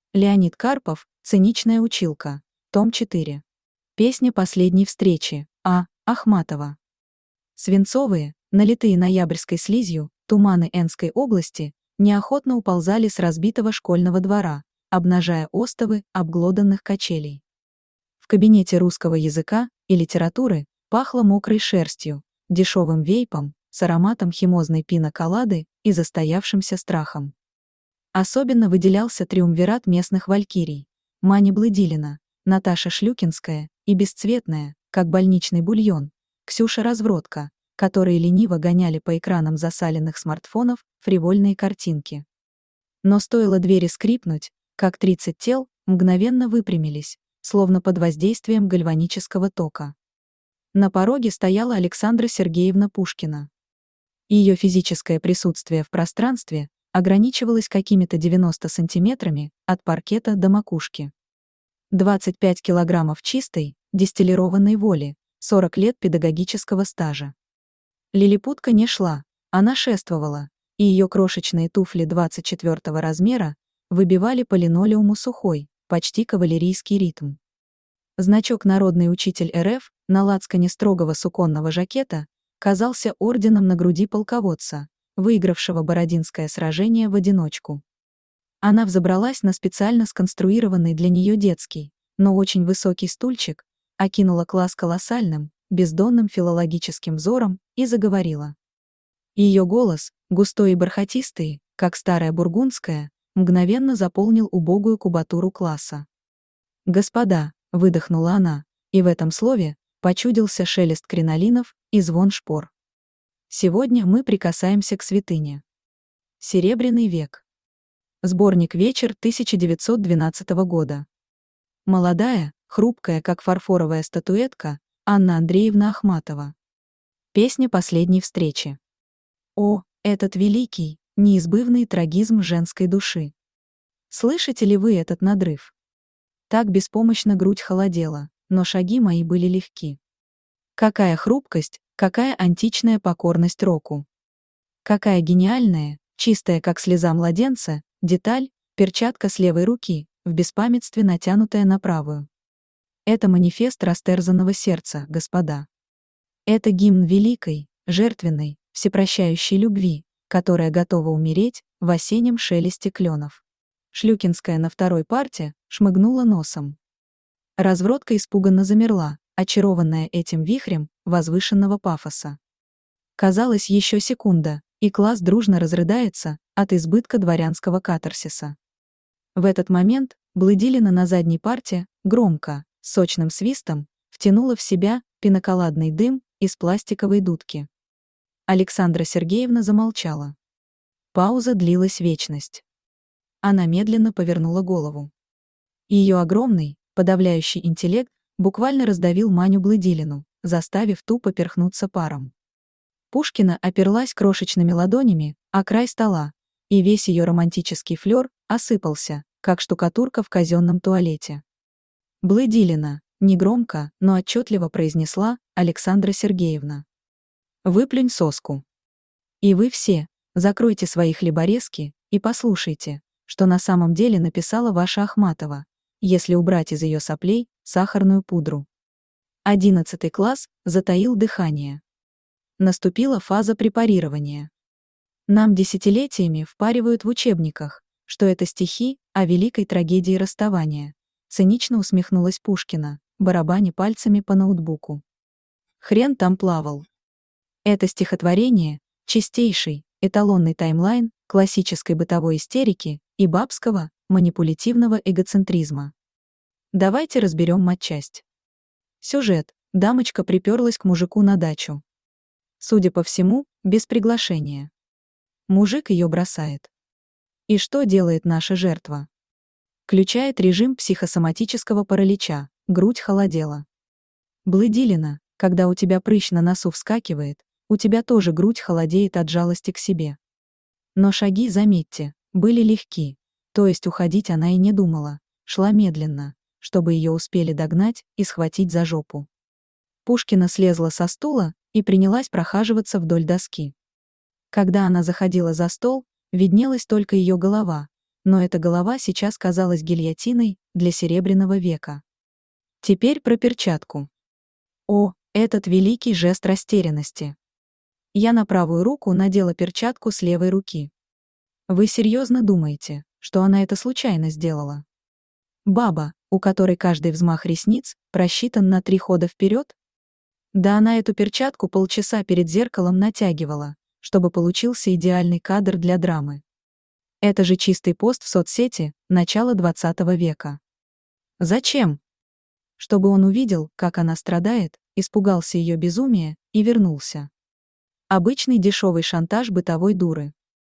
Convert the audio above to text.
Леонид Карпов, «Циничная училка», том 4. Песня последней встречи, А. Ахматова. Свинцовые, налитые ноябрьской слизью, туманы Энской области неохотно уползали с разбитого школьного двора, обнажая остовы обглоданных качелей. В кабинете русского языка и литературы пахло мокрой шерстью, дешевым вейпом, с ароматом химозной пино-колады и застоявшимся страхом. Особенно выделялся триумвират местных валькирий: Маня Блыдилина, Наташа Шлюкинская и бесцветная, как больничный бульон, Ксюша Развротка, которые лениво гоняли по экранам засаленных смартфонов фривольные картинки. Но стоило двери скрипнуть, как 30 тел мгновенно выпрямились, словно под воздействием гальванического тока. На пороге стояла Александра Сергеевна Пушкина. Ее физическое присутствие в пространстве ограничивалось какими-то 90 сантиметрами от паркета до макушки. 25 килограммов чистой, дистиллированной воли, 40 лет педагогического стажа. Лилипутка не шла, она шествовала, и ее крошечные туфли 24-го размера выбивали по линолеуму сухой, почти кавалерийский ритм. Значок «Народный учитель РФ» на лацкане строгого суконного жакета казался орденом на груди полководца, выигравшего Бородинское сражение в одиночку. Она взобралась на специально сконструированный для нее детский, но очень высокий стульчик, окинула класс колоссальным, бездонным филологическим взором и заговорила. Ее голос, густой и бархатистый, как старая бургундская, мгновенно заполнил убогую кубатуру класса. «Господа», — выдохнула она, и в этом слове почудился шелест кринолинов и звон шпор. «Сегодня мы прикасаемся к святыне. Серебряный век». Сборник «Вечер» 1912 года. Молодая, хрупкая, как фарфоровая статуэтка, Анна Андреевна Ахматова. Песня последней встречи. О, этот великий, неизбывный трагизм женской души! Слышите ли вы этот надрыв? Так беспомощно грудь холодела, но шаги мои были легки. Какая хрупкость, какая античная покорность року! Какая гениальная, чистая, как слеза младенца, деталь, перчатка с левой руки, в беспамятстве натянутая на правую. Это манифест растерзанного сердца, господа. Это гимн великой, жертвенной, всепрощающей любви, которая готова умереть в осеннем шелесте кленов. Шлюкинская на второй парте шмыгнула носом. Развротка испуганно замерла, очарованная этим вихрем возвышенного пафоса. Казалось, еще секунда, и класс дружно разрыдается от избытка дворянского катарсиса. В этот момент Блыдилина на задней парте громко, с сочным свистом, втянула в себя пиноколадный дым из пластиковой дудки. Александра Сергеевна замолчала. Пауза длилась вечность. Она медленно повернула голову. Ее огромный, подавляющий интеллект буквально раздавил Маню Блыдилину, заставив ту поперхнуться паром. Пушкина оперлась крошечными ладонями о край стола, и весь ее романтический флёр осыпался, как штукатурка в казенном туалете. «Блыдилина», — негромко, но отчетливо произнесла Александра Сергеевна. «Выплюнь соску. И вы все, закройте свои хлеборезки и послушайте, что на самом деле написала ваша Ахматова, если убрать из ее соплей сахарную пудру». 11 класс затаил дыхание. Наступила фаза препарирования. Нам десятилетиями впаривают в учебниках, что это стихи о великой трагедии расставания. Цинично усмехнулась Пушкина, барабаня пальцами по ноутбуку. Хрен там плавал. Это стихотворение — чистейший, эталонный таймлайн классической бытовой истерики и бабского, манипулятивного эгоцентризма. Давайте разберем матчасть. Сюжет. Дамочка приперлась к мужику на дачу. Судя по всему, без приглашения. Мужик ее бросает. И что делает наша жертва? Включает режим психосоматического паралича, грудь холодела. Блыдилина, когда у тебя прыщ на носу вскакивает, у тебя тоже грудь холодеет от жалости к себе. Но шаги, заметьте, были легки, то есть уходить она и не думала, шла медленно, чтобы ее успели догнать и схватить за жопу. Пушкина слезла со стула и принялась прохаживаться вдоль доски. Когда она заходила за стол, виднелась только ее голова, но эта голова сейчас казалась гильотиной для Серебряного века. Теперь про перчатку. О, этот великий жест растерянности. Я на правую руку надела перчатку с левой руки. Вы серьезно думаете, что она это случайно сделала? Баба, у которой каждый взмах ресниц просчитан на 3 хода вперед? Да она эту перчатку полчаса перед зеркалом натягивала, чтобы получился идеальный кадр для драмы. Это же чистый пост в соцсети начала 20 века. Зачем? Чтобы он увидел, как она страдает, испугался ее безумия и вернулся. Обычный дешевый шантаж бытовой дуры.